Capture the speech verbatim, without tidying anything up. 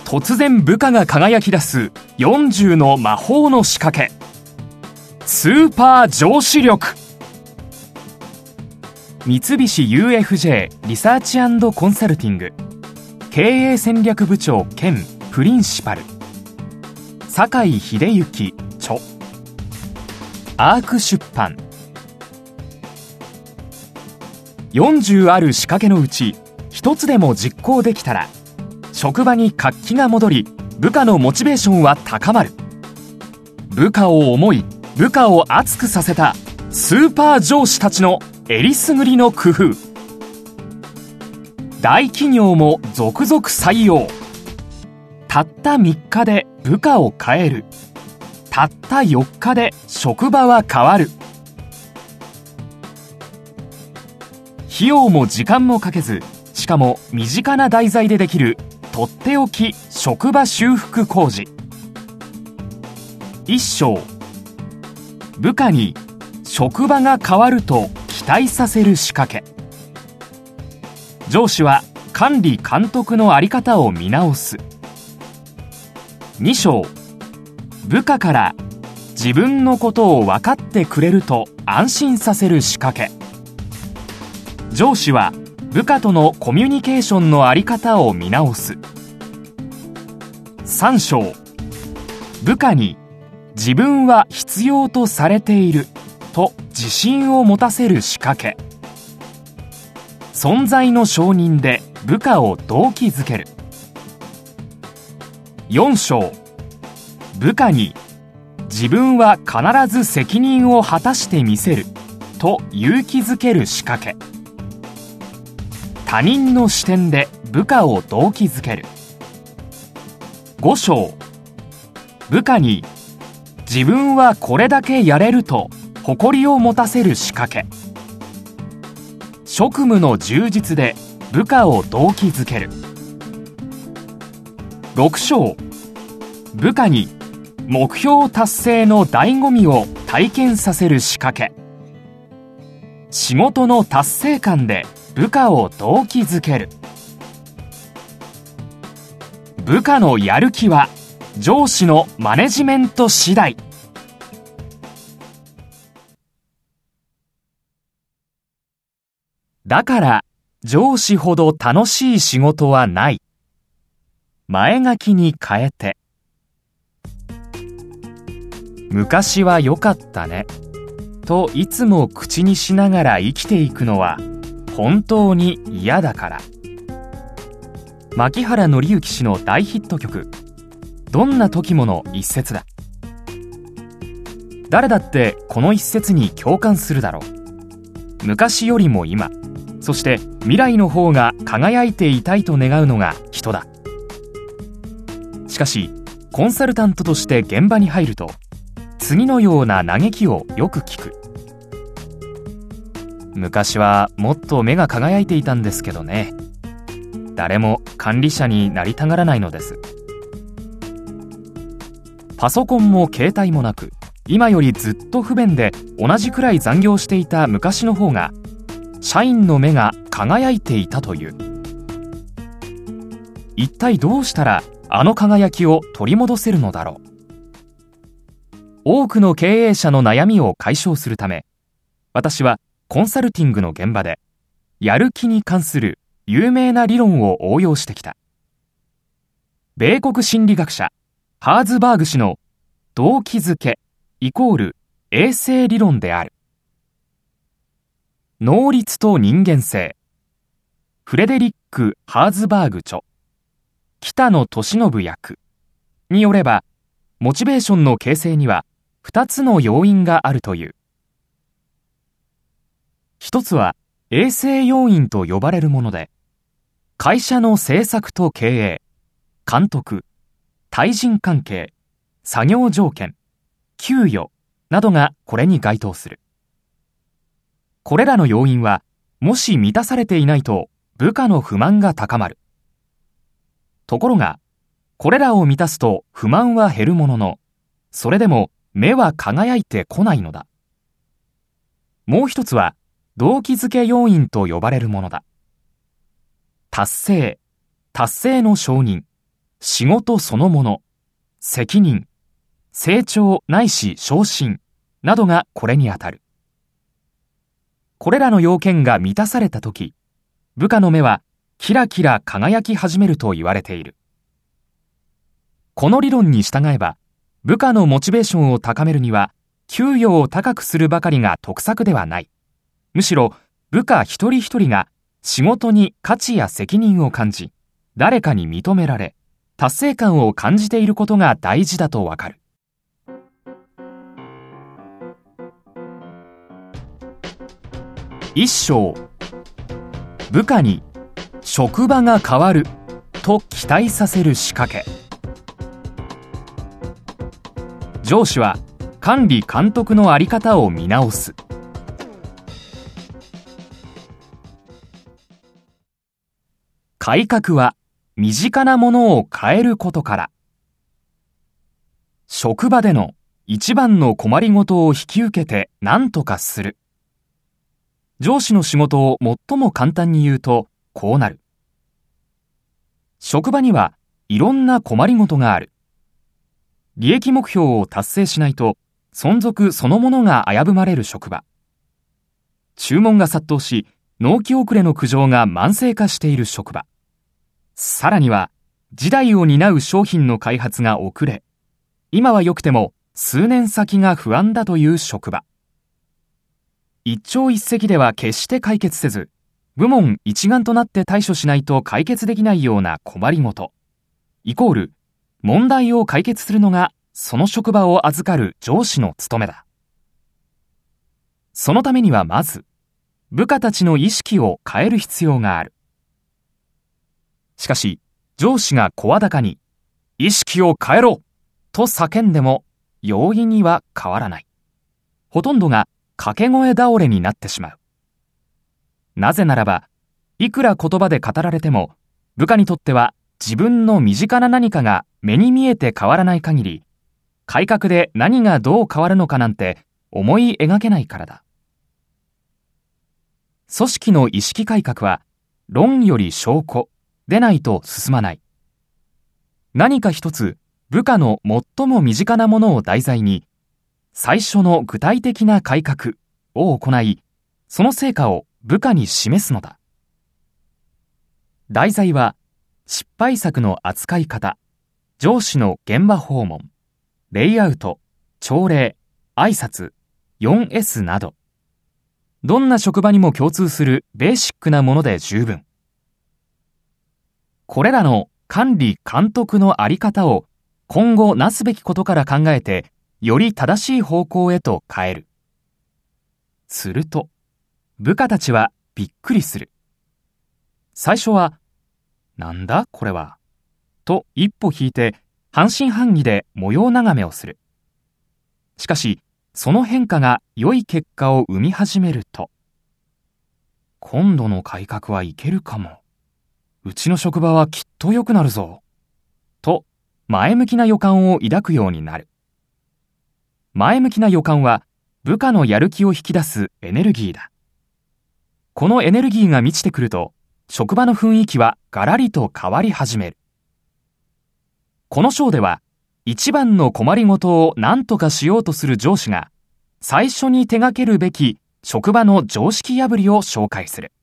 突然部下が輝き出すよんじゅうの魔法の仕掛け、スーパー上司力。三菱 ユーエフジェー リサーチ&コンサルティング経営戦略部長兼プリンシパル坂井秀幸著、アーク出版。よんじゅうある仕掛けのうち一つでも実行できたら職場に活気が戻り、部下のモチベーションは高まる。部下を思い、部下を熱くさせたスーパー上司たちのえりすぐりの工夫。大企業も続々採用。たったみっかで部下を変える。たったよっかで職場は変わる。費用も時間もかけず、しかも身近な題材でできるとっておき職場修復工事。一章、部下に職場が変わると期待させる仕掛け。上司は管理監督の在り方を見直す。二章、部下から自分のことを分かってくれると安心させる仕掛け。上司は部下とのコミュニケーションの在り方を見直す。三章、部下に自分は必要とされていると自信を持たせる仕掛け。存在の承認で部下を動機づける。四章、部下に自分は必ず責任を果たしてみせると勇気づける仕掛け。他人の視点で部下を動機づける。五章、部下に自分はこれだけやれると誇りを持たせる仕掛け。職務の充実で部下を動機づける。六章、部下に目標達成の醍醐味を体験させる仕掛け。仕事の達成感で部下を動機づける。部下のやる気は上司のマネジメント次第。だから上司ほど楽しい仕事はない。前書きに変えて。昔は良かったねといつも口にしながら生きていくのは本当に嫌だから。牧原紀之氏の大ヒット曲「どんな時も」の一節だ。誰だってこの一節に共感するだろう。昔よりも今、そして未来の方が輝いていたいと願うのが人だ。しかしコンサルタントとして現場に入ると次のような嘆きをよく聞く。昔はもっと目が輝いていたんですけどね。誰も管理者になりたがらないのです。パソコンも携帯もなく、今よりずっと不便で同じくらい残業していた昔の方が社員の目が輝いていたという。一体どうしたらあの輝きを取り戻せるのだろう。多くの経営者の悩みを解消するため、私はコンサルティングの現場でやる気に関する有名な理論を応用してきた。米国心理学者ハーズバーグ氏の動機づけイコール衛生理論である。能率と人間性、フレデリック・ハーズバーグ著、北野俊信訳によれば、モチベーションの形成にはふたつの要因があるという。一つは衛生要因と呼ばれるもので、会社の政策と経営、監督、対人関係、作業条件、給与などがこれに該当する。これらの要因はもし満たされていないと部下の不満が高まる。ところがこれらを満たすと不満は減るものの、それでも目は輝いてこないのだ。もう一つは動機づけ要因と呼ばれるものだ。達成、達成の承認、 仕事そのもの、責任、成長ないし昇進などがこれにあたる。これらの要件が満たされたとき、部下の目はキラキラ輝き始めると言われている。この理論に従えば、部下のモチベーションを高めるには、給与を高くするばかりが得策ではない。むしろ、部下一人一人が仕事に価値や責任を感じ、誰かに認められ、達成感を感じていることが大事だとわかる。一章、部下に職場が変わると期待させる仕掛け。上司は管理監督の在り方を見直す。改革は身近なものを変えることから。職場での一番の困りごとを引き受けて何とかする。上司の仕事を最も簡単に言うとこうなる。職場にはいろんな困りごとがある。利益目標を達成しないと存続そのものが危ぶまれる職場。注文が殺到し納期遅れの苦情が慢性化している職場。さらには次代を担う商品の開発が遅れ、今は良くても数年先が不安だという職場。一朝一夕では決して解決せず、部門一丸となって対処しないと解決できないような困りごと、イコール問題を解決するのがその職場を預かる上司の務めだ。そのためにはまず、部下たちの意識を変える必要がある。しかし、上司が声高に、意識を変えろと叫んでも、容易には変わらない。ほとんどが掛け声倒れになってしまう。なぜならば、いくら言葉で語られても、部下にとっては自分の身近な何かが目に見えて変わらない限り、改革で何がどう変わるのかなんて思い描けないからだ。組織の意識改革は、論より証拠でないと進まない。何か一つ部下の最も身近なものを題材に、最初の具体的な改革を行い、その成果を部下に示すのだ。題材は、失敗作の扱い方、上司の現場訪問、レイアウト、朝礼、挨拶、フォーエス など、どんな職場にも共通するベーシックなもので十分。これらの管理監督のあり方を今後なすべきことから考えて、より正しい方向へと変える。すると、部下たちはびっくりする。最初は、なんだこれは、と一歩引いて半信半疑で模様眺めをする。しかし、その変化が良い結果を生み始めると、今度の改革はいけるかも。うちの職場はきっと良くなるぞ。と、前向きな予感を抱くようになる。前向きな予感は部下のやる気を引き出すエネルギーだ。このエネルギーが満ちてくると、職場の雰囲気はガラリと変わり始める。この章では、一番の困りごとを何とかしようとする上司が、最初に手掛けるべき職場の常識破りを紹介する。